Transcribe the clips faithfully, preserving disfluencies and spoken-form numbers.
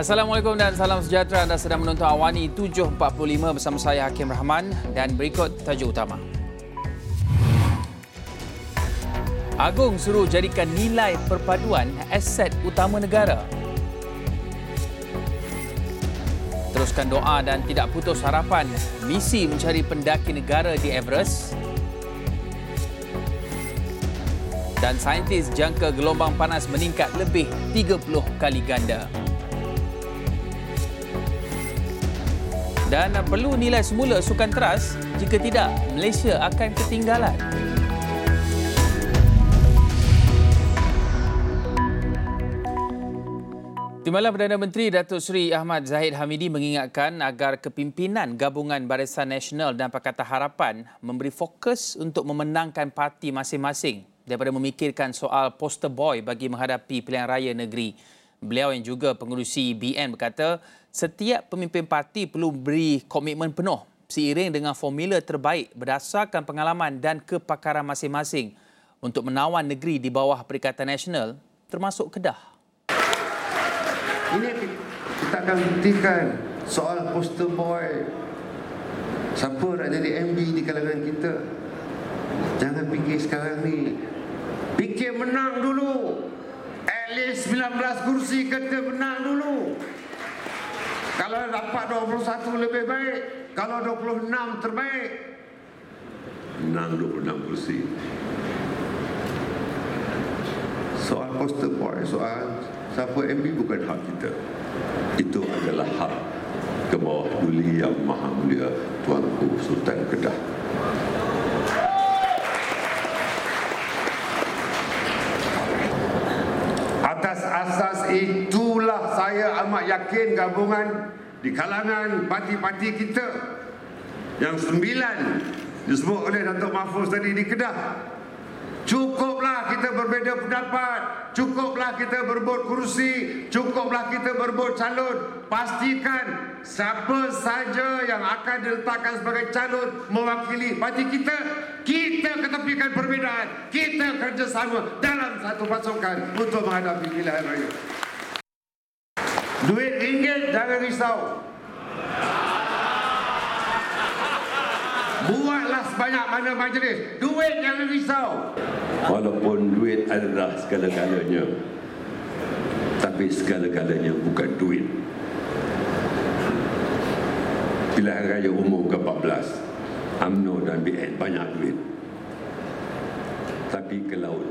Assalamualaikum dan salam sejahtera. Anda sedang menonton Awani tujuh empat puluh lima bersama saya Hakim Rahman dan berikut tajuk utama. Agong suruh jadikan nilai perpaduan aset utama negara. Teruskan doa dan tidak putus harapan misi mencari pendaki negara di Everest. Dan saintis jangka gelombang panas meningkat lebih tiga puluh kali ganda. Dan perlu nilai semula sukan teras, jika tidak, Malaysia akan ketinggalan. Timbalan Perdana Menteri Datuk Seri Ahmad Zahid Hamidi mengingatkan agar kepimpinan Gabungan Barisan Nasional dan Pakatan Harapan memberi fokus untuk memenangkan parti masing-masing daripada memikirkan soal poster boy bagi menghadapi pilihan raya negeri. Beliau yang juga pengerusi B N berkata, setiap pemimpin parti perlu beri komitmen penuh seiring dengan formula terbaik berdasarkan pengalaman dan kepakaran masing-masing untuk menawan negeri di bawah Perikatan Nasional termasuk Kedah. Ini kita akan buktikan soal poster boy. Siapa nak jadi M D di kalangan kita? Jangan fikir sekarang ni. Fikir menang dulu. At least sembilan belas kursi kita menang dulu. Kalau dapat dua puluh satu lebih baik. Kalau dua puluh enam terbaik. Menang dua puluh enam kursi. Soal poster boy, soal siapa M P bukan hak kita. Itu adalah hak ke bawah Duli Yang Maha Mulia Tuanku Sultan Kedah. Atas asas itulah saya amat yakin gabungan di kalangan parti-parti kita yang sembilan disebut oleh Datuk Mahfuz tadi di Kedah. Cukuplah kita berbeza pendapat, cukuplah kita berebut kursi, cukuplah kita berebut calon. Pastikan siapa saja yang akan diletakkan sebagai calon mewakili parti kita, kita ketepikan perbezaan, kita kerjasama dalam satu pasukan untuk menghadapi pilihan raya. Duit ringgit jangan risau. Buatlah sebanyak mana majlis. Duit jangan risau. Walaupun duit adalah segala-galanya, tapi segala-galanya bukan duit. Pilihan raya umum ke empat belas, U M N O dan B N banyak duit, tapi ke laut.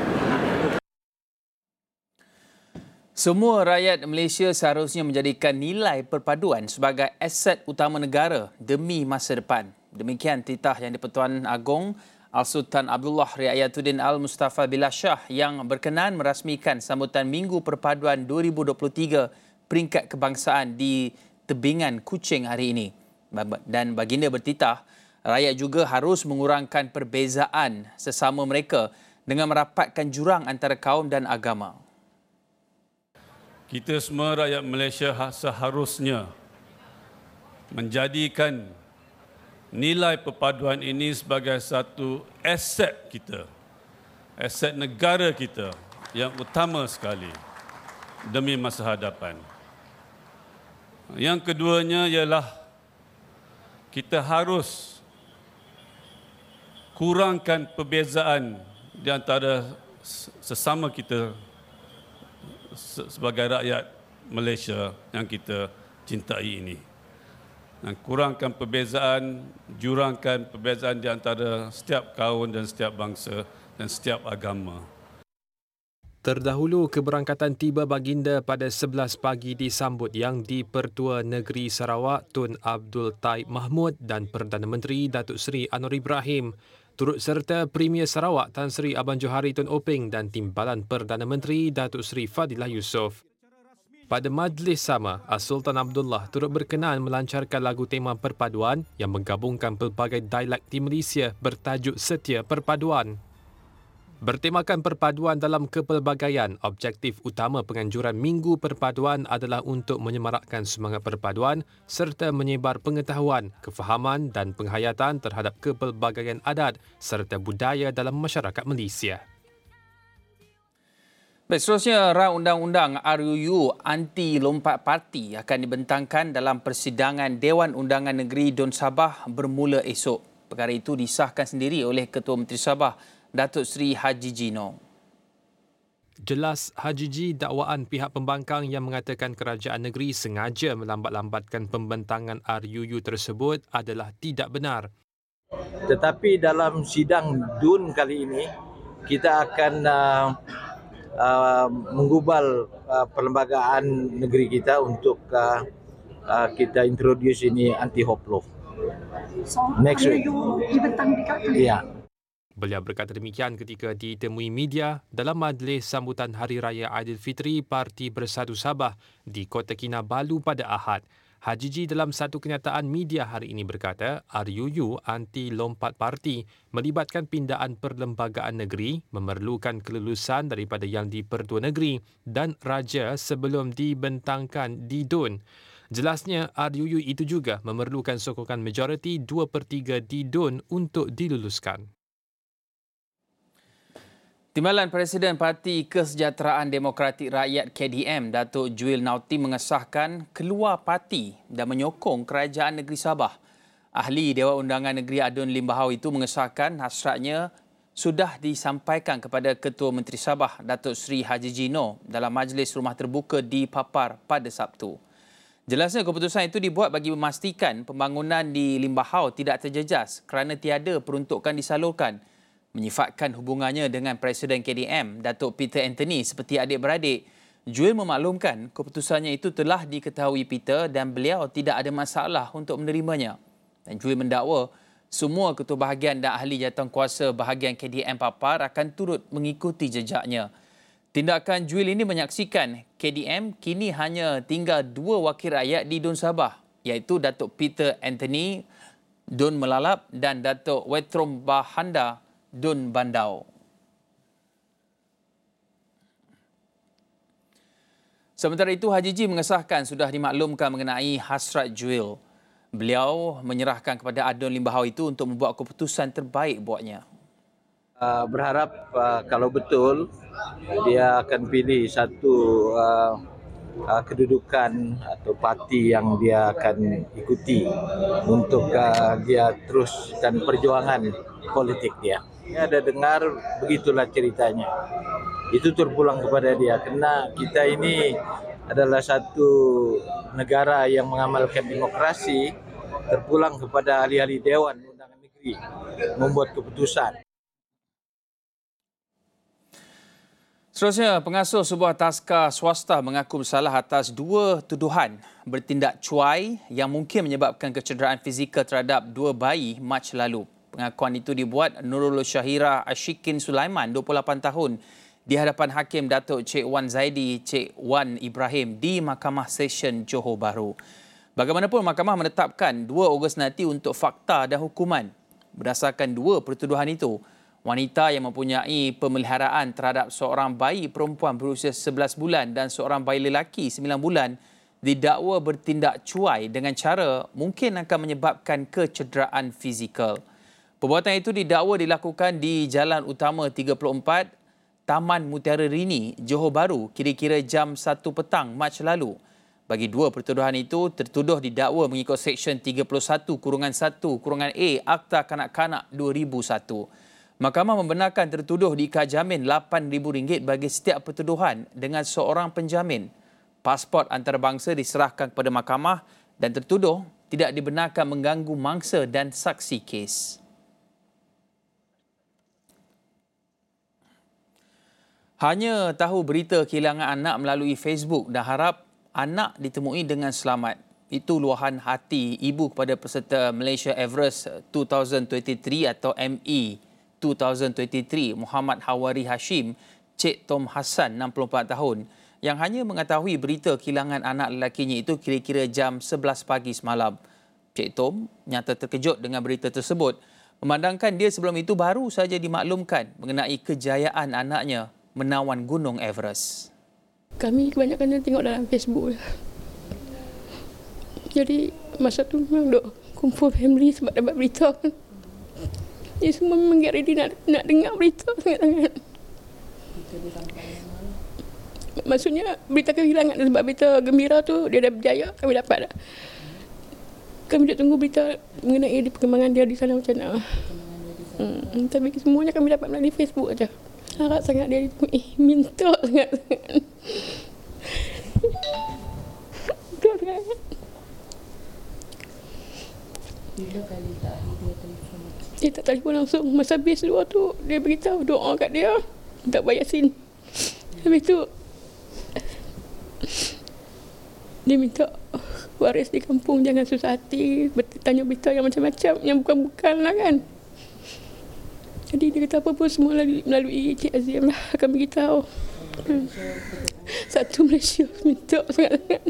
Semua rakyat Malaysia seharusnya menjadikan nilai perpaduan sebagai aset utama negara demi masa depan. Demikian titah Yang di-Pertuan Agong Al-Sultan Abdullah Riayatuddin Al-Mustafa Billah Shah yang berkenan merasmikan sambutan Minggu Perpaduan dua ribu dua puluh tiga peringkat kebangsaan di Tebingan Kuching hari ini. Dan baginda bertitah, rakyat juga harus mengurangkan perbezaan sesama mereka dengan merapatkan jurang antara kaum dan agama. Kita semua rakyat Malaysia seharusnya menjadikan nilai perpaduan ini sebagai satu aset kita, aset negara kita yang utama sekali demi masa hadapan. Yang keduanya ialah kita harus kurangkan perbezaan di antara sesama kita sebagai rakyat Malaysia yang kita cintai ini. Dan kurangkan perbezaan, jurangkan perbezaan di antara setiap kaum dan setiap bangsa dan setiap agama. Terdahulu, keberangkatan tiba baginda pada sebelas pagi disambut Yang di-Pertua Negeri Sarawak Tun Abdul Taib Mahmud dan Perdana Menteri Datuk Seri Anwar Ibrahim. Turut serta Premier Sarawak Tan Sri Abang Johari Tun Openg dan Timbalan Perdana Menteri Datuk Seri Fadilah Yusof. Pada majlis sama, As-Sultan Abdullah turut berkenan melancarkan lagu tema perpaduan yang menggabungkan pelbagai dialek di Malaysia bertajuk Setia Perpaduan. Bertemakan perpaduan dalam kepelbagaian, objektif utama penganjuran Minggu Perpaduan adalah untuk menyemarakkan semangat perpaduan serta menyebar pengetahuan, kefahaman dan penghayatan terhadap kepelbagaian adat serta budaya dalam masyarakat Malaysia. Seterusnya, rang undang-undang R U U anti lompat parti akan dibentangkan dalam persidangan Dewan Undangan Negeri Dun Sabah bermula esok. Perkara itu disahkan sendiri oleh Ketua Menteri Sabah, Datuk Seri Haji Jino. Jelas Haji G dakwaan pihak pembangkang yang mengatakan kerajaan negeri sengaja melambat-lambatkan pembentangan R U U tersebut adalah tidak benar. Tetapi dalam sidang D U N kali ini, kita akan uh, uh, menggubal uh, perlembagaan negeri kita untuk uh, uh, kita introduce ini anti-hop law. So, next week. Dibentang dekat Ya. Beliau berkata demikian ketika ditemui media dalam majlis sambutan Hari Raya Aidilfitri Parti Bersatu Sabah di Kota Kinabalu pada Ahad. Haji G dalam satu kenyataan media hari ini berkata R U U anti lompat parti melibatkan pindaan perlembagaan negeri, memerlukan kelulusan daripada Yang di-Pertua Negeri dan Raja sebelum dibentangkan di D U N. Jelasnya R U U itu juga memerlukan sokongan majoriti dua per tiga di D U N untuk diluluskan. Timbalan Presiden Parti Kesejahteraan Demokratik Rakyat K D M, Datuk Juil Nauti mengesahkan keluar parti dan menyokong Kerajaan Negeri Sabah. Ahli Dewan Undangan Negeri Adun Lim Bahau itu mengesahkan hasratnya sudah disampaikan kepada Ketua Menteri Sabah, Datuk Seri Haji Jino dalam majlis rumah terbuka di Papar pada Sabtu. Jelasnya keputusan itu dibuat bagi memastikan pembangunan di Lim Bahau tidak terjejas kerana tiada peruntukan disalurkan. Menyifatkan hubungannya dengan Presiden K D M, Datuk Peter Anthony seperti adik-beradik, Juil memaklumkan keputusannya itu telah diketahui Peter dan beliau tidak ada masalah untuk menerimanya. Dan Juil mendakwa semua ketua bahagian dan ahli jawatankuasa bahagian K D M Papar akan turut mengikuti jejaknya. Tindakan Juil ini menyaksikan K D M kini hanya tinggal dua wakil rakyat di Dun Sabah, iaitu Datuk Peter Anthony, Dun Melalap dan Datuk Wetrom Bahanda, Dun Bandau. Sementara itu, Haji G mengesahkan sudah dimaklumkan mengenai hasrat Juil. Beliau menyerahkan kepada Adun Lim Bahau itu untuk membuat keputusan terbaik buatnya. Uh, berharap uh, kalau betul dia akan pilih satu uh, uh, kedudukan atau parti yang dia akan ikuti untuk uh, dia teruskan perjuangan politik dia. Ini ada dengar begitulah ceritanya. Itu terpulang kepada dia kerana kita ini adalah satu negara yang mengamalkan demokrasi, terpulang kepada ahli-ahli Dewan Undangan Negeri membuat keputusan. Seterusnya, pengasuh sebuah taska swasta mengaku bersalah atas dua tuduhan bertindak cuai yang mungkin menyebabkan kecederaan fizikal terhadap dua bayi Mac lalu. Pengakuan itu dibuat Nurul Syahira Ashikin Sulaiman, dua puluh lapan tahun, di hadapan Hakim Datuk Cik Wan Zaidi Cik Wan Ibrahim di Mahkamah Session Johor Bahru. Bagaimanapun, Mahkamah menetapkan dua Ogos nanti untuk fakta dan hukuman. Berdasarkan dua pertuduhan itu, wanita yang mempunyai pemeliharaan terhadap seorang bayi perempuan berusia sebelas bulan dan seorang bayi lelaki sembilan bulan didakwa bertindak cuai dengan cara mungkin akan menyebabkan kecederaan fizikal. Perbuatan itu didakwa dilakukan di Jalan Utama tiga puluh empat, Taman Mutiara Rini, Johor Bahru, kira-kira jam satu petang Mac lalu. Bagi dua pertuduhan itu, tertuduh didakwa mengikut Seksyen tiga puluh satu satu A Akta Kanak-Kanak dua ribu satu. Mahkamah membenarkan tertuduh diikat jamin lapan ribu ringgit bagi setiap pertuduhan dengan seorang penjamin. Pasport antarabangsa diserahkan kepada mahkamah dan tertuduh tidak dibenarkan mengganggu mangsa dan saksi kes. Hanya tahu berita kehilangan anak melalui Facebook dan harap anak ditemui dengan selamat. Itu luahan hati ibu kepada peserta Malaysia Everest dua ribu dua puluh tiga atau M E dua ribu dua puluh tiga Muhammad Hawari Hashim, Cik Tom Hassan, enam puluh empat tahun, yang hanya mengetahui berita kehilangan anak lelakinya itu kira-kira jam sebelas pagi semalam. Cik Tom nyata terkejut dengan berita tersebut, memandangkan dia sebelum itu baru saja dimaklumkan mengenai kejayaan anaknya menawan Gunung Everest. Kami kebanyakan tengok dalam Facebook. Jadi masa tu memang duk kumpul family sebab dapat berita. Jadi semua memang get ready nak, nak dengar berita sangat-sangat. Maksudnya berita kehilangan sebab berita gembira tu dia dah berjaya, kami dapat dah. Kami nak tunggu berita mengenai perkembangan dia di sana macam mana. Hmm, tapi semuanya kami dapat melalui Facebook aja. Harap sangat dia eh, minta sangat. Minta sangat. Bila kali terakhir dia telefon? Dia tak telefon langsung. Masa habis luar tu, dia beritahu doa kat dia. Tak bayar sin. Habis tu, dia minta waris di kampung jangan susah hati. Tanya berita yang macam-macam, yang bukan-bukan lah kan. Jadi dia kata apa pun semua melalui, melalui Cik Azim lah kami beritahu. Hmm. Satu Malaysia minta sangat-sangat.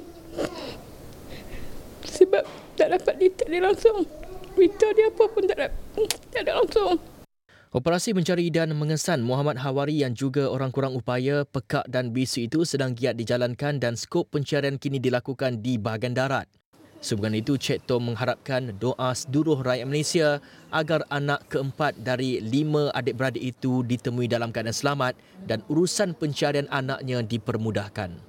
Sebab tak dapat detail dia langsung. Berita dia apa pun tak ada, tak ada langsung. Operasi mencari dan mengesan Muhammad Hawari yang juga orang kurang upaya, pekak dan bisu itu sedang giat dijalankan dan skop pencarian kini dilakukan di bahagian darat. Sehubungan itu, Cik Tom mengharapkan doa seluruh rakyat Malaysia agar anak keempat dari lima adik-beradik itu ditemui dalam keadaan selamat dan urusan pencarian anaknya dipermudahkan.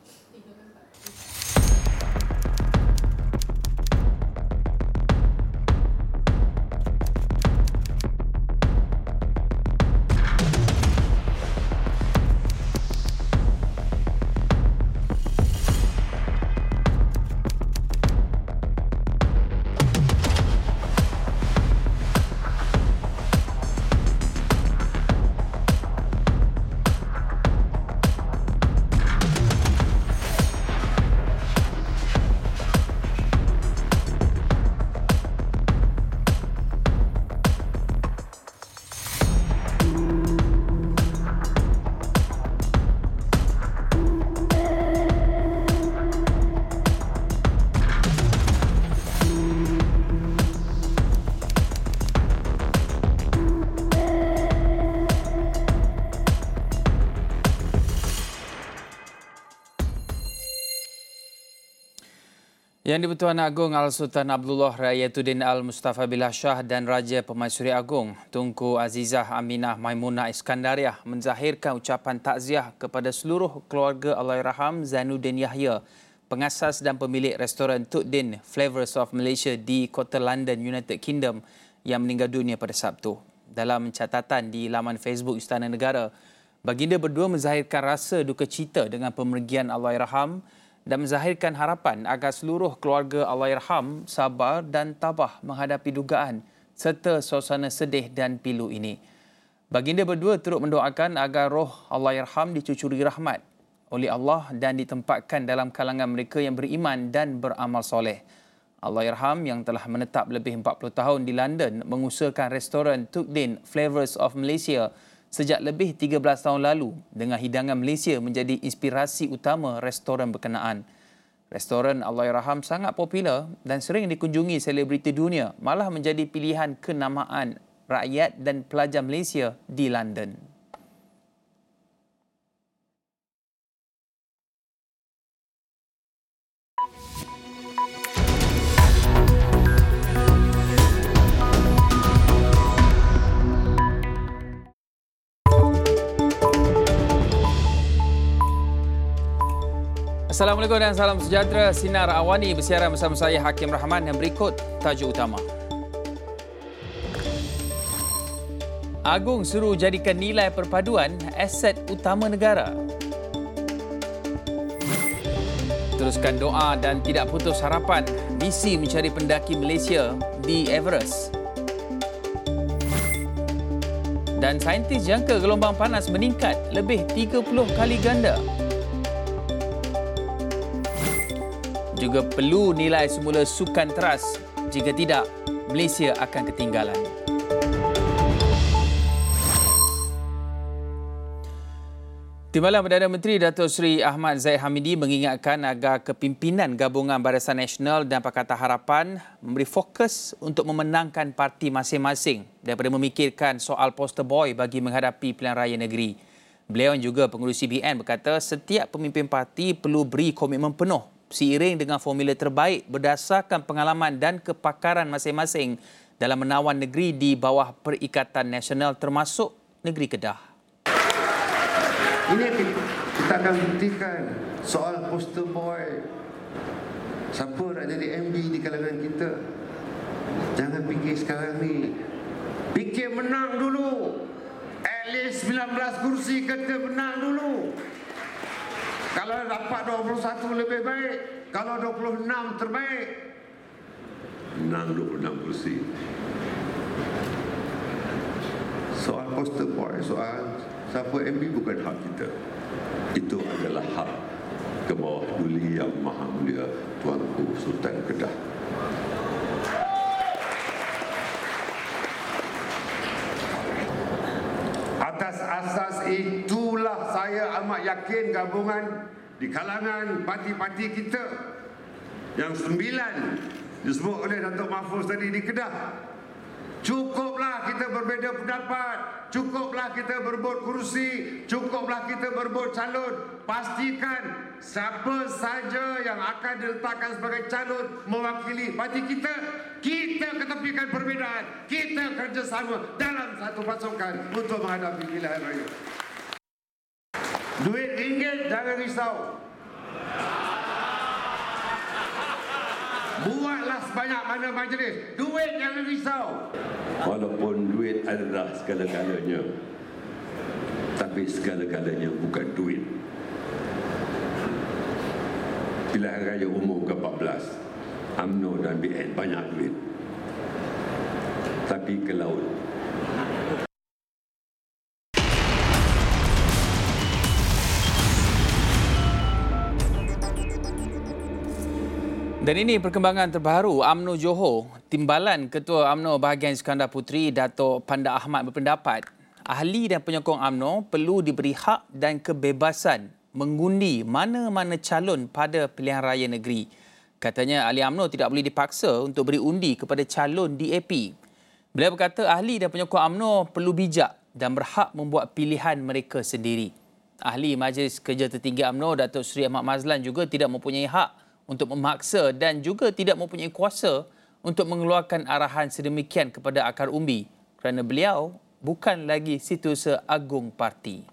Yang di-Pertuan Agong Al-Sultan Abdullah Rayatuddin Al-Mustafa Billah Shah dan Raja Pemaisuri Agong Tunku Azizah Aminah Maimunah Iskandariah menzahirkan ucapan takziah kepada seluruh keluarga Allahyarham Zainuddin Yahya, pengasas dan pemilik restoran Tuk Din Flavours of Malaysia di Kota London, United Kingdom yang meninggal dunia pada Sabtu. Dalam catatan di laman Facebook Istana Negara, baginda berdua menzahirkan rasa duka cita dengan pemergian Allahyarham dan menzahirkan harapan agar seluruh keluarga Allahyarham sabar dan tabah menghadapi dugaan serta suasana sedih dan pilu ini. Baginda berdua turut mendoakan agar roh Allahyarham dicucuri rahmat oleh Allah dan ditempatkan dalam kalangan mereka yang beriman dan beramal soleh. Allahyarham yang telah menetap lebih empat puluh tahun di London mengusahakan restoran Tuk Din Flavours of Malaysia sejak lebih tiga belas tahun lalu dengan hidangan Malaysia menjadi inspirasi utama restoran berkenaan. Restoran Allahyarham sangat popular dan sering dikunjungi selebriti dunia, malah menjadi pilihan kenamaan rakyat dan pelajar Malaysia di London. Assalamualaikum dan salam sejahtera. Sinar Awani bersiaran bersama saya Hakim Rahman dan berikut tajuk utama. Agong suruh jadikan nilai perpaduan aset utama negara. Teruskan doa dan tidak putus harapan misi mencari pendaki Malaysia di Everest. Dan saintis jangka gelombang panas meningkat lebih tiga puluh kali ganda. Juga perlu nilai semula sukan teras. Jika tidak, Malaysia akan ketinggalan. Timbalan Perdana Menteri Datuk Seri Ahmad Zahid Hamidi mengingatkan agar kepimpinan Gabungan Barisan Nasional dan Pakatan Harapan memberi fokus untuk memenangkan parti masing-masing daripada memikirkan soal poster boy bagi menghadapi pilihan raya negeri. Beliau yang juga pengurusi B N berkata setiap pemimpin parti perlu beri komitmen penuh seiring dengan formula terbaik berdasarkan pengalaman dan kepakaran masing-masing dalam menawan negeri di bawah Perikatan Nasional termasuk negeri Kedah. Ini Kita akan buktikan soal poster boy. Siapa nak jadi M D di kalangan kita? Jangan fikir sekarang ni. Fikir menang dulu. At least sembilan belas kursi kita menang dulu. Kalau dapat dua puluh satu lebih baik. Kalau dua puluh enam terbaik. Menang dua puluh enam kursi. Soal poster boy, soal siapa M D bukan hak kita. Itu adalah hak ke bawah Duli Yang Maha Mulia Tuanku Sultan Kedah. Atas asas itulah saya amat yakin gabungan di kalangan parti-parti kita yang sembilan disebut oleh Datuk Mahfuz tadi di Kedah. Cukuplah kita berbeza pendapat, cukuplah kita berebut kursi, cukuplah kita berebut calon. Pastikan siapa saja yang akan diletakkan sebagai calon mewakili parti kita, kita ketepikan perbezaan, kita kerjasama dalam satu pasukan untuk menghadapi pilihan raya. Duit ringgit jangan risau. Buatlah sebanyak mana majlis. Duit jangan risau. Walaupun duit adalah segala-galanya, tapi segala-galanya bukan duit. Pilihan raya umum ke empat belas, U M N O dan B N banyak duit, tapi ke laut. Dan ini perkembangan terbaru U M N O Johor. Timbalan Ketua U M N O Bahagian Iskandar Puteri, Datuk Panda Ahmad berpendapat, ahli dan penyokong U M N O perlu diberi hak dan kebebasan mengundi mana-mana calon pada pilihan raya negeri. Katanya ahli U M N O tidak boleh dipaksa untuk beri undi kepada calon D A P. Beliau berkata ahli dan penyokong U M N O perlu bijak dan berhak membuat pilihan mereka sendiri. Ahli Majlis Kerja Tertinggi U M N O, Datuk Seri Ahmad Mazlan juga tidak mempunyai hak untuk memaksa dan juga tidak mempunyai kuasa untuk mengeluarkan arahan sedemikian kepada akar umbi kerana beliau bukan lagi Setiausaha Agung Parti.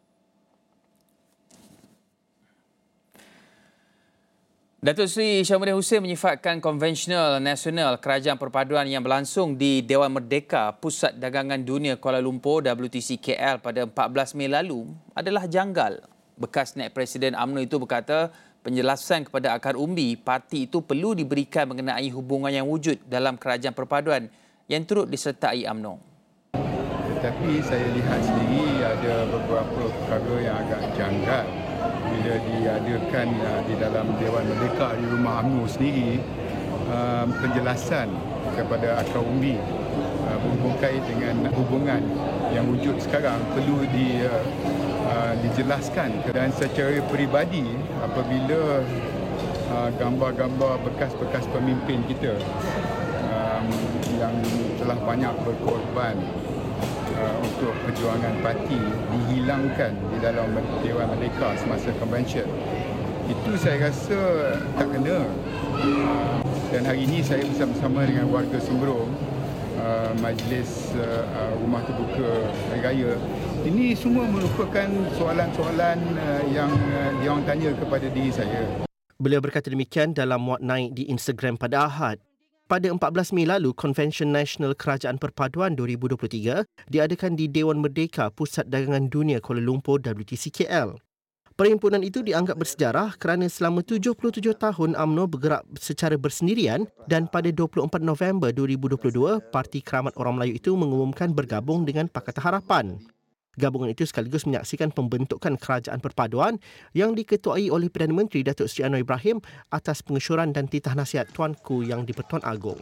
Datuk Seri Syamudin Hussein menyifatkan Konvensional Nasional Kerajaan Perpaduan yang berlangsung di Dewan Merdeka Pusat Dagangan Dunia Kuala Lumpur W T C K L pada empat belas Mei lalu adalah janggal. Bekas Naib Presiden U M N O itu berkata penjelasan kepada akar umbi parti itu perlu diberikan mengenai hubungan yang wujud dalam kerajaan perpaduan yang turut disertai U M N O. Tetapi saya lihat sendiri ada beberapa perkara yang agak janggal bila diadakan di dalam Dewan Merdeka di rumah U M N O sendiri, penjelasan kepada akar umbi berkait dengan hubungan yang wujud sekarang perlu di Uh, dijelaskan. Dan secara peribadi apabila uh, gambar-gambar bekas-bekas pemimpin kita um, yang telah banyak berkorban uh, untuk perjuangan parti dihilangkan di dalam Dewan Merdeka semasa konvensyen, itu saya rasa tak kena. Uh, dan hari ini saya bersama-sama dengan warga Sembrong, uh, Majlis uh, Rumah Terbuka Hari Raya. Ini semua merupakan soalan-soalan yang diorang tanya kepada diri saya. Beliau berkata demikian dalam muat naik di Instagram pada Ahad. Pada empat belas Mei lalu, Konvensyen Nasional Kerajaan Perpaduan dua ribu dua puluh tiga diadakan di Dewan Merdeka Pusat Dagangan Dunia Kuala Lumpur W T C K L. Perhimpunan itu dianggap bersejarah kerana selama tujuh puluh tujuh tahun U M N O bergerak secara bersendirian dan pada dua puluh empat November dua ribu dua puluh dua, Parti Keramat Orang Melayu itu mengumumkan bergabung dengan Pakatan Harapan. Gabungan itu sekaligus menyaksikan pembentukan kerajaan perpaduan yang diketuai oleh Perdana Menteri Datuk Seri Anwar Ibrahim atas pengesyuran dan titah nasihat Tuanku Yang di-Pertuan Agong.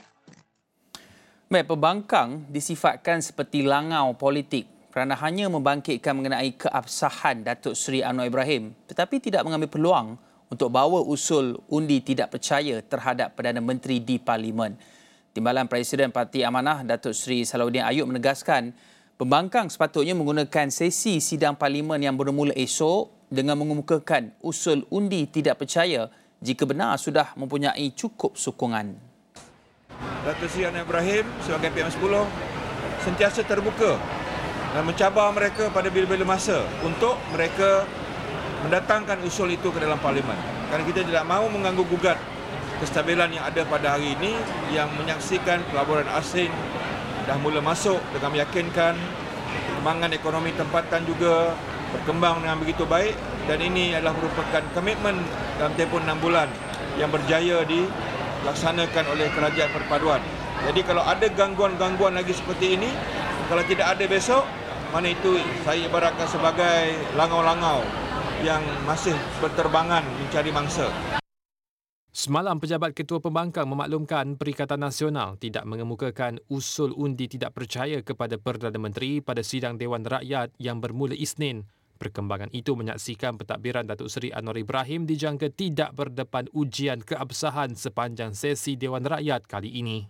Baik, pembangkang disifatkan seperti langau politik kerana hanya membangkitkan mengenai keabsahan Datuk Seri Anwar Ibrahim tetapi tidak mengambil peluang untuk bawa usul undi tidak percaya terhadap Perdana Menteri di Parlimen. Timbalan Presiden Parti Amanah Datuk Seri Salahuddin Ayub menegaskan pembangkang sepatutnya menggunakan sesi sidang parlimen yang bermula esok dengan mengemukakan usul undi tidak percaya jika benar sudah mempunyai cukup sokongan. Datuk Seri Anwar Ibrahim sebagai P M sepuluh sentiasa terbuka dan mencabar mereka pada bila-bila masa untuk mereka mendatangkan usul itu ke dalam Parlimen. Kerana kita tidak mahu mengganggu gugat kestabilan yang ada pada hari ini yang menyaksikan pelaburan asing dah mula masuk dengan meyakinkan, perkembangan ekonomi tempatan juga berkembang dengan begitu baik, dan ini adalah merupakan komitmen dalam tempoh enam bulan yang berjaya dilaksanakan oleh Kerajaan Perpaduan. Jadi kalau ada gangguan-gangguan lagi seperti ini, kalau tidak ada besok, mana itu saya ibaratkan sebagai langau-langau yang masih berterbangan mencari mangsa. Semalam, Pejabat Ketua Pembangkang memaklumkan Perikatan Nasional tidak mengemukakan usul undi tidak percaya kepada Perdana Menteri pada sidang Dewan Rakyat yang bermula Isnin. Perkembangan itu menyaksikan pentadbiran Datuk Seri Anwar Ibrahim dijangka tidak berdepan ujian keabsahan sepanjang sesi Dewan Rakyat kali ini.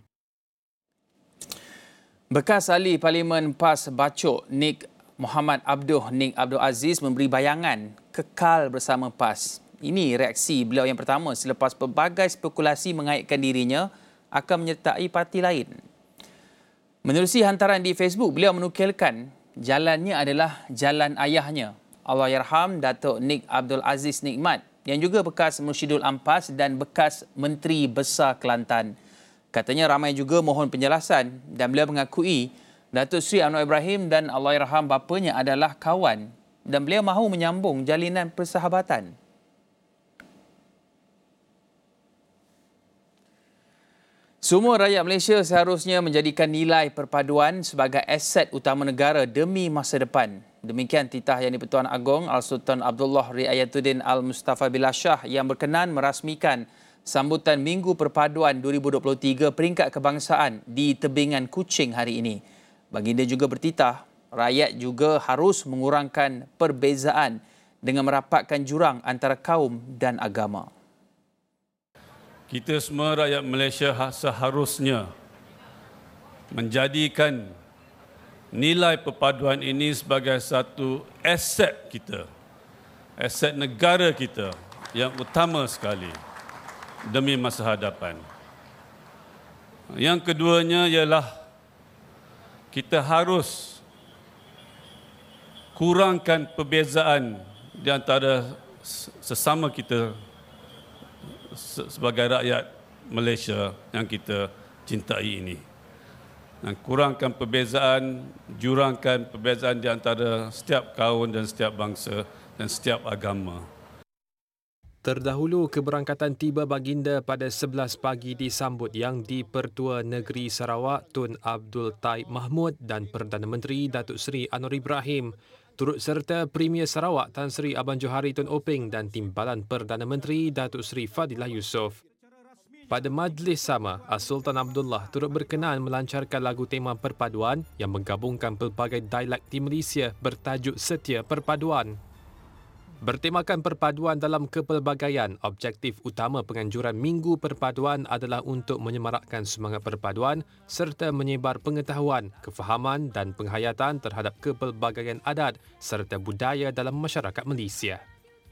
Bekas Ahli Parlimen PAS Bacok Nik Muhammad Abduh Nik Abdul Aziz memberi bayangan kekal bersama PAS. Ini reaksi beliau yang pertama selepas pelbagai spekulasi mengaitkan dirinya akan menyertai parti lain. Menerusi hantaran di Facebook, beliau menukilkan jalannya adalah jalan ayahnya, Allahyarham Datuk Nik Abdul Aziz Nikmat, yang juga bekas Mursyidul Ampas dan bekas Menteri Besar Kelantan. Katanya ramai juga mohon penjelasan dan beliau mengakui Datuk Seri Anwar Ibrahim dan Allahyarham bapanya adalah kawan dan beliau mahu menyambung jalinan persahabatan. Semua rakyat Malaysia seharusnya menjadikan nilai perpaduan sebagai aset utama negara demi masa depan. Demikian titah Yang di-Pertuan Agong Al-Sultan Abdullah Riayatuddin Al-Mustafa Billah Shah yang berkenan merasmikan sambutan Minggu Perpaduan dua ribu dua puluh tiga peringkat kebangsaan di Tebingan Kuching hari ini. Baginda juga bertitah, rakyat juga harus mengurangkan perbezaan dengan merapatkan jurang antara kaum dan agama. Kita semua rakyat Malaysia seharusnya menjadikan nilai perpaduan ini sebagai satu aset kita, aset negara kita yang utama sekali demi masa hadapan. Yang keduanya ialah kita harus kurangkan perbezaan di antara sesama kita sebagai rakyat Malaysia yang kita cintai ini. Dan kurangkan perbezaan, jurangkan perbezaan di antara setiap kaum dan setiap bangsa dan setiap agama. Terdahulu, keberangkatan tiba baginda pada sebelas pagi disambut Yang di-Pertua Negeri Sarawak Tun Abdul Taib Mahmud dan Perdana Menteri Datuk Seri Anwar Ibrahim. Turut serta Premier Sarawak Tan Sri Abang Johari Tun Openg dan Timbalan Perdana Menteri Datuk Seri Fadilah Yusof. Pada majlis sama, As-Sultan Abdullah turut berkenan melancarkan lagu tema perpaduan yang menggabungkan pelbagai dialek di Malaysia bertajuk Setia Perpaduan. Bertemakan perpaduan dalam kepelbagaian, objektif utama penganjuran Minggu Perpaduan adalah untuk menyemarakkan semangat perpaduan serta menyebar pengetahuan, kefahaman dan penghayatan terhadap kepelbagaian adat serta budaya dalam masyarakat Malaysia.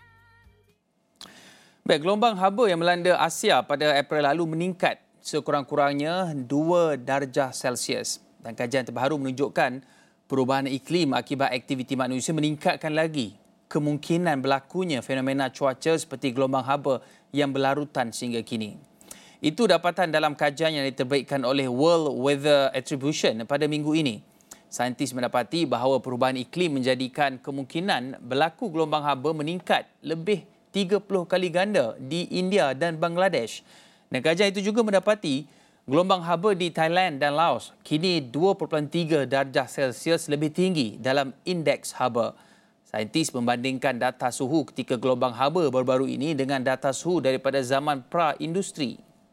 Baik, gelombang haba yang melanda Asia pada April lalu meningkat sekurang-kurangnya dua darjah Celsius. Dan kajian terbaru menunjukkan perubahan iklim akibat aktiviti manusia meningkatkan lagi kemungkinan berlakunya fenomena cuaca seperti gelombang haba yang berlarutan sehingga kini. Itu dapatan dalam kajian yang diterbitkan oleh World Weather Attribution pada minggu ini. Saintis mendapati bahawa perubahan iklim menjadikan kemungkinan berlaku gelombang haba meningkat lebih tiga puluh kali ganda di India dan Bangladesh. Dan kajian itu juga mendapati gelombang haba di Thailand dan Laos kini dua perpuluhan tiga darjah Celsius lebih tinggi dalam indeks haba. Saintis membandingkan data suhu ketika gelombang haba baru-baru ini dengan data suhu daripada zaman pra-industri.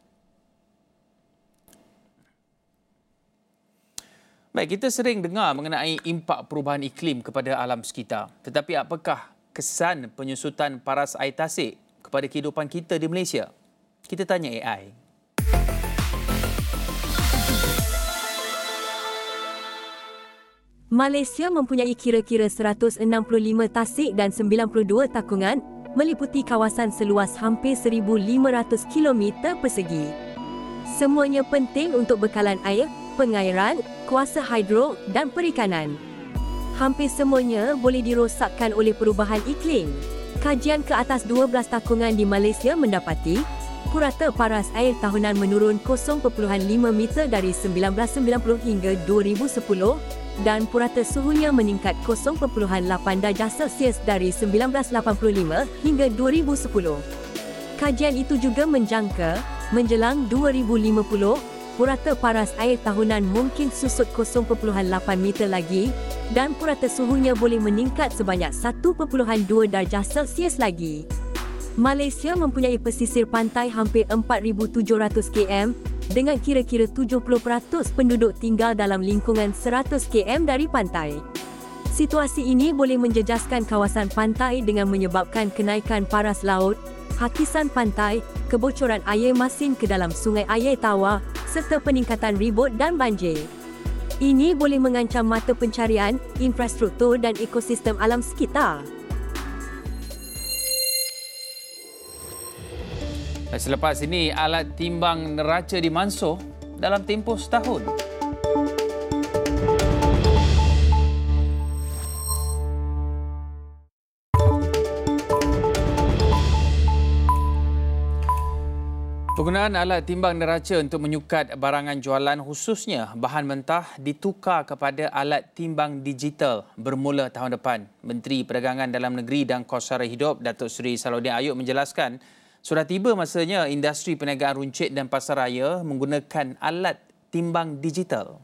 Baik, kita sering dengar mengenai impak perubahan iklim kepada alam sekitar. Tetapi apakah kesan penyusutan paras air tasik kepada kehidupan kita di Malaysia? Kita tanya A I. Malaysia mempunyai kira-kira seratus enam puluh lima tasik dan sembilan puluh dua takungan meliputi kawasan seluas hampir seribu lima ratus kilometer persegi. Semuanya penting untuk bekalan air, pengairan, kuasa hidro dan perikanan. Hampir semuanya boleh dirosakkan oleh perubahan iklim. Kajian ke atas dua belas takungan di Malaysia mendapati purata paras air tahunan menurun kosong perpuluhan lima meter dari sembilan belas sembilan puluh hingga dua ribu sepuluh dan purata suhunya meningkat kosong perpuluhan lapan darjah Celsius dari sembilan belas lapan puluh lima hingga dua ribu sepuluh. Kajian itu juga menjangka menjelang dua ribu lima puluh, purata paras air tahunan mungkin susut kosong perpuluhan lapan meter lagi dan purata suhunya boleh meningkat sebanyak satu perpuluhan dua darjah Celsius lagi. Malaysia mempunyai pesisir pantai hampir empat ribu tujuh ratus kilometer dengan kira-kira tujuh puluh peratus penduduk tinggal dalam lingkungan seratus kilometer dari pantai. Situasi ini boleh menjejaskan kawasan pantai dengan menyebabkan kenaikan paras laut, hakisan pantai, kebocoran air masin ke dalam sungai air tawar serta peningkatan ribut dan banjir. Ini boleh mengancam mata pencarian, infrastruktur dan ekosistem alam sekitar. Selepas ini, alat timbang neraca dimansuh dalam tempoh setahun. Penggunaan alat timbang neraca untuk menyukat barangan jualan khususnya bahan mentah ditukar kepada alat timbang digital bermula tahun depan. Menteri Perdagangan Dalam Negeri dan Kos Sara Hidup Datuk Seri Salahuddin Ayub menjelaskan sudah tiba masanya industri perniagaan runcit dan pasaraya menggunakan alat timbang digital.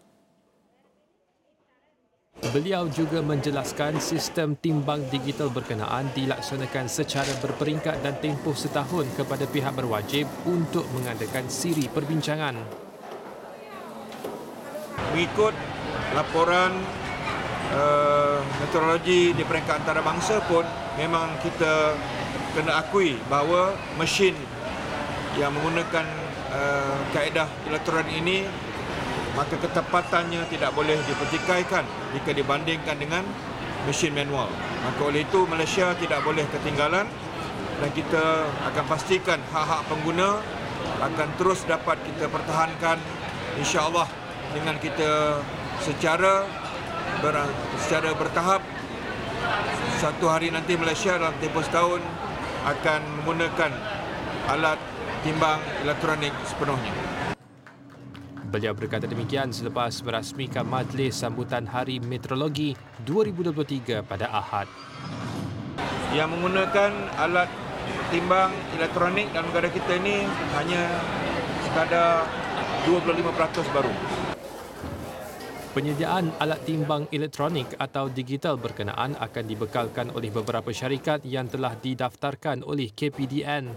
Beliau juga menjelaskan sistem timbang digital berkenaan dilaksanakan secara berperingkat dan tempoh setahun kepada pihak berwajib untuk mengadakan siri perbincangan. Mengikut laporan uh, meteorologi di peringkat antarabangsa pun memang kita kena akui bahawa mesin yang menggunakan uh, kaedah elektronik ini maka ketepatannya tidak boleh dipertikaikan jika dibandingkan dengan mesin manual. Maka oleh itu Malaysia tidak boleh ketinggalan dan kita akan pastikan hak-hak pengguna akan terus dapat kita pertahankan insya-Allah dengan kita secara ber, secara bertahap. Satu hari nanti Malaysia dalam tempoh setahun akan menggunakan alat timbang elektronik sepenuhnya. Beliau berkata demikian selepas merasmikan Majlis Sambutan Hari Meteorologi dua ribu dua puluh tiga pada Ahad. Yang menggunakan alat timbang elektronik dalam negara kita ini hanya sekadar dua puluh lima peratus baru. Penyediaan alat timbang elektronik atau digital berkenaan akan dibekalkan oleh beberapa syarikat yang telah didaftarkan oleh K P D N.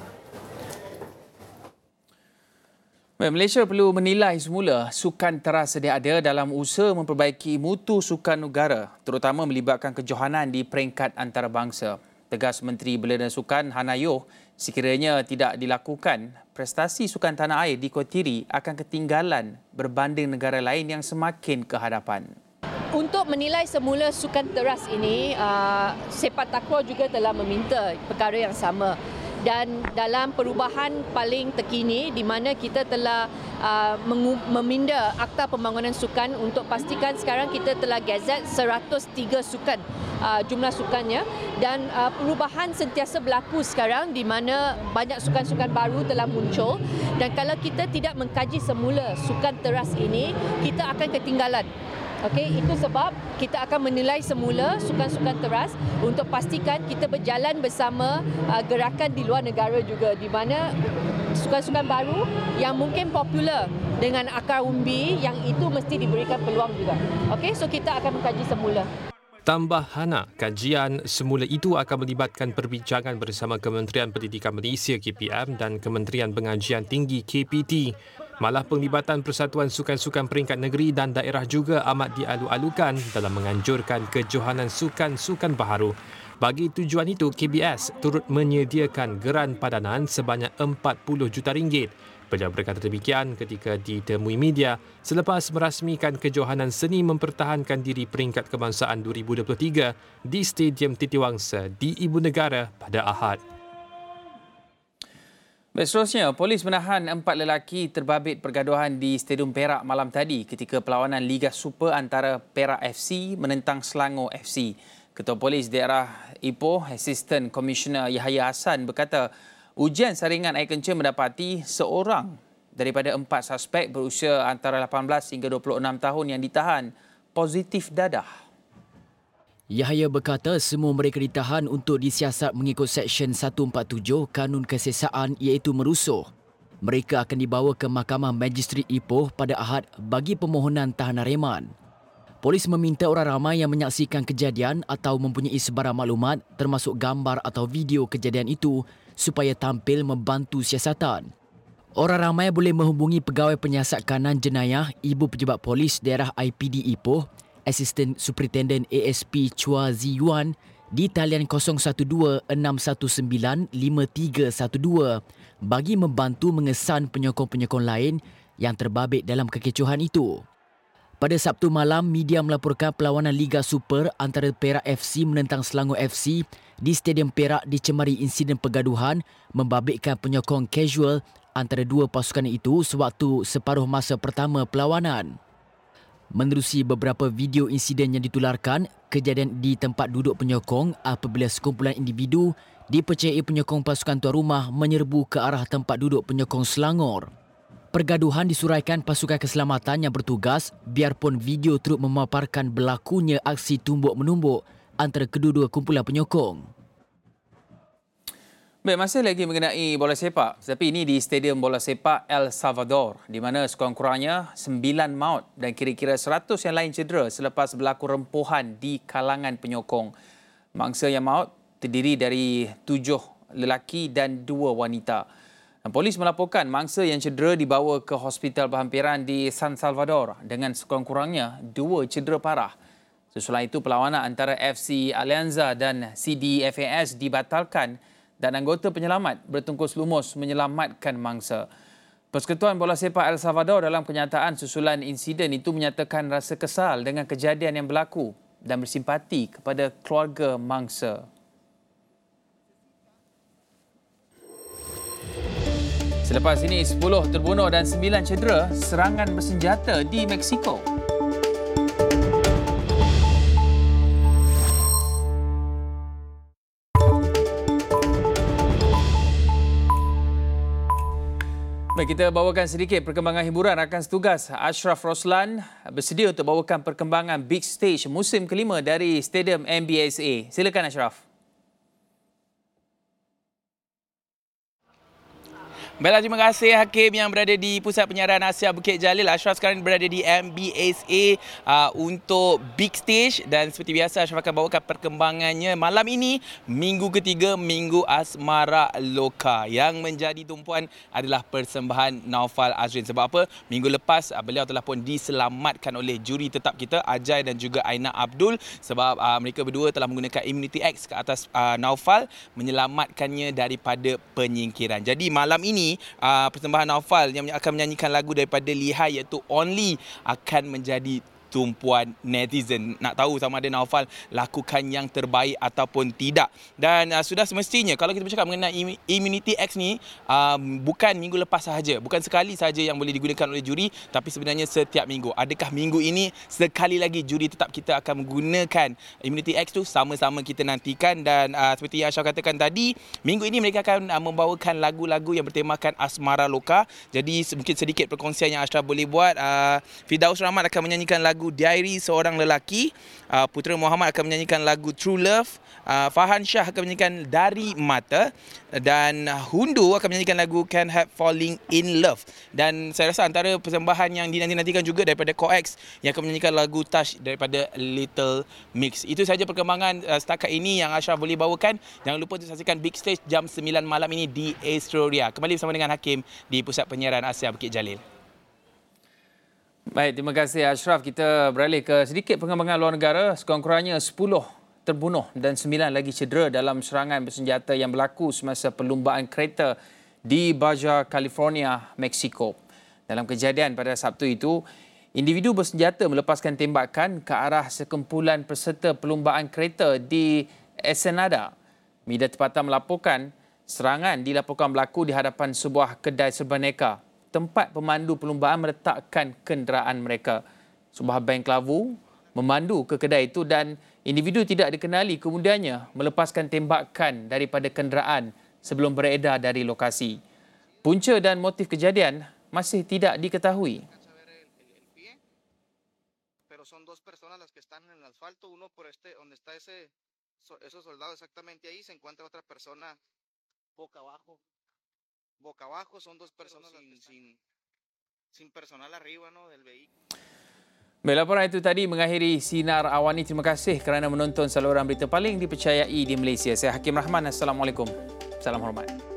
Malaysia perlu menilai semula sukan teras sedia ada dalam usaha memperbaiki mutu sukan negara, terutama melibatkan kejohanan di peringkat antarabangsa. Tegas Menteri Belia dan Sukan Hanayoh, sekiranya tidak dilakukan, prestasi sukan tanah air di Kotiri akan ketinggalan berbanding negara lain yang semakin ke hadapan. Untuk menilai semula sukan teras ini, uh, Sepak Takraw juga telah meminta perkara yang sama. Dan dalam perubahan paling terkini di mana kita telah uh, meminda Akta Pembangunan Sukan untuk pastikan sekarang kita telah gazet seratus tiga sukan uh, jumlah sukannya dan uh, perubahan sentiasa berlaku sekarang di mana banyak sukan-sukan baru telah muncul dan kalau kita tidak mengkaji semula sukan teras ini kita akan ketinggalan. Okey, itu sebab kita akan menilai semula sukan-sukan teras untuk pastikan kita berjalan bersama uh, gerakan di luar negara juga di mana sukan-sukan baru yang mungkin popular dengan akar umbi yang itu mesti diberikan peluang juga. Okey, so kita akan mengkaji semula. Tambah Hana, kajian semula itu akan melibatkan perbincangan bersama Kementerian Pendidikan Malaysia K P M dan Kementerian Pengajian Tinggi K P T. Malah penglibatan Persatuan Sukan-Sukan Peringkat Negeri dan Daerah juga amat dialu-alukan dalam menganjurkan kejohanan sukan-sukan baharu. Bagi tujuan itu, K B S turut menyediakan geran padanan sebanyak empat puluh juta ringgit. Beliau berkata demikian ketika ditemui media selepas merasmikan kejohanan seni mempertahankan diri peringkat kebangsaan dua ribu dua puluh tiga di Stadium Titiwangsa di Ibu Negara pada Ahad. Baik, seterusnya, polis menahan empat lelaki terbabit pergaduhan di Stadium Perak malam tadi ketika perlawanan Liga Super antara Perak F C menentang Selangor F C. Ketua Polis Daerah Ipoh, Assistant Commissioner Yahya Hassan berkata, ujian saringan air kencing mendapati seorang daripada empat suspek berusia antara lapan belas hingga dua puluh enam tahun yang ditahan positif dadah. Yahya berkata semua mereka ditahan untuk disiasat mengikut Seksyen seratus empat puluh tujuh Kanun Kesesaan iaitu merusuh. Mereka akan dibawa ke Mahkamah Magistrat Ipoh pada Ahad bagi permohonan tahanan reman. Polis meminta orang ramai yang menyaksikan kejadian atau mempunyai sebarang maklumat termasuk gambar atau video kejadian itu supaya tampil membantu siasatan. Orang ramai boleh menghubungi Pegawai Penyiasat Kanan Jenayah Ibu Pejabat Polis Daerah I P D Ipoh, Assistant Superintendent A S P Chua Ziyuan di talian kosong satu dua enam satu sembilan lima tiga satu dua bagi membantu mengesan penyokong-penyokong lain yang terbabit dalam kekecohan itu. Pada Sabtu malam, media melaporkan perlawanan Liga Super antara Perak F C menentang Selangor F C di Stadium Perak dicemari insiden pergaduhan membabitkan penyokong casual antara dua pasukan itu sewaktu separuh masa pertama perlawanan. Menerusi beberapa video insiden yang ditularkan, kejadian di tempat duduk penyokong apabila sekumpulan individu dipercayai penyokong pasukan tuan rumah menyerbu ke arah tempat duduk penyokong Selangor. Pergaduhan disuraikan pasukan keselamatan yang bertugas biarpun video turut memaparkan berlakunya aksi tumbuk-menumbuk antara kedua-dua kumpulan penyokong. Baik, masih lagi mengenai bola sepak. Tetapi ini di Stadium Bola Sepak El Salvador di mana sekurang-kurangnya sembilan maut dan kira-kira seratus yang lain cedera selepas berlaku rempuhan di kalangan penyokong. Mangsa yang maut terdiri dari tujuh lelaki dan dua wanita. Dan polis melaporkan mangsa yang cedera dibawa ke hospital berhampiran di San Salvador dengan sekurang-kurangnya dua cedera parah. Sesudah itu perlawanan antara F C Alianza dan C D F A S dibatalkan dan anggota penyelamat bertungkus lumus menyelamatkan mangsa. Persekutuan Bola Sepak El Salvador dalam kenyataan susulan insiden itu menyatakan rasa kesal dengan kejadian yang berlaku dan bersimpati kepada keluarga mangsa. Selepas ini, sepuluh terbunuh dan sembilan cedera serangan bersenjata di Mexico. Baik, kita bawakan sedikit perkembangan hiburan. Rakan setugas Ashraf Roslan bersedia untuk bawakan perkembangan Big Stage musim kelima dari Stadium M B S A. Silakan Ashraf. Baiklah, terima kasih Hakim yang berada di Pusat Penyiaran Asia Bukit Jalil. Ashraf sekarang berada di M B S A uh, untuk Big Stage dan seperti biasa Ashraf akan bawakan perkembangannya malam ini, minggu ketiga Minggu Asmara Loka. Yang menjadi tumpuan adalah persembahan Naufal Azrin. Sebab apa? Minggu lepas uh, beliau telah pun diselamatkan oleh juri tetap kita, Ajai dan juga Aina Abdul, sebab uh, mereka berdua telah menggunakan Immunity X ke atas uh, Naufal, menyelamatkannya daripada penyingkiran. Jadi malam ini Uh, persembahan Naufal yang akan menyanyikan lagu daripada Lihai iaitu Only akan menjadi tumpuan netizen. Nak tahu sama ada Naufal lakukan yang terbaik ataupun tidak. Dan uh, sudah semestinya kalau kita bercakap mengenai Immunity X ni, um, bukan minggu lepas sahaja, bukan sekali sahaja yang boleh digunakan oleh juri, tapi sebenarnya setiap minggu. Adakah minggu ini sekali lagi juri tetap kita akan menggunakan Immunity X tu? Sama-sama kita nantikan. Dan uh, seperti yang Ashraf katakan tadi, minggu ini mereka akan uh, membawakan lagu-lagu yang bertemakan Asmara Loka. Jadi mungkin sedikit perkongsian yang Ashraf boleh buat. uh, Firdaus Rahmat akan menyanyikan lagu Diary Seorang Lelaki, uh, Putera Muhammad akan menyanyikan lagu True Love, uh, Fahan Shah akan menyanyikan Dari Mata, dan Hundu akan menyanyikan lagu Can't Help Falling in Love. Dan saya rasa antara persembahan yang dinanti-nantikan juga daripada Coex yang akan menyanyikan lagu Touch daripada Little Mix. Itu saja perkembangan uh, setakat ini yang Ashraf boleh bawakan. Jangan lupa untuk saksikan Big Stage jam sembilan malam ini di Astroria. Kembali bersama dengan Hakim di Pusat Penyiaran Asia Bukit Jalil. Baik, terima kasih Ashraf. Kita beralih ke sedikit perkembangan luar negara. Sekurang-kurangnya sepuluh terbunuh dan sembilan lagi cedera dalam serangan bersenjata yang berlaku semasa perlumbaan kereta di Baja California, Mexico. Dalam kejadian pada Sabtu itu, individu bersenjata melepaskan tembakan ke arah sekumpulan peserta perlumbaan kereta di Ensenada. Media tempatan melaporkan serangan dilaporkan berlaku di hadapan sebuah kedai serbaneka, tempat pemandu perlumbaan meletakkan kenderaan mereka. Sebuah bank kelabu memandu ke kedai itu dan individu tidak dikenali kemudiannya melepaskan tembakan daripada kenderaan sebelum beredar dari lokasi. Punca dan motif kejadian masih tidak diketahui. Pero son dos personas las que están en el asfalto, uno por este, donde está ese, esos soldados exactamente ahí, se encuentra otra persona boca abajo. Boca abajo son dos personas sin, sin, sin personal arriba, ¿no? Del vehículo. Baik, laporan itu tadi mengakhiri Sinar Awani. Terima kasih kerana menonton saluran berita paling dipercayai di Malaysia. Saya Hakim Rahman. Assalamualaikum. Salam hormat.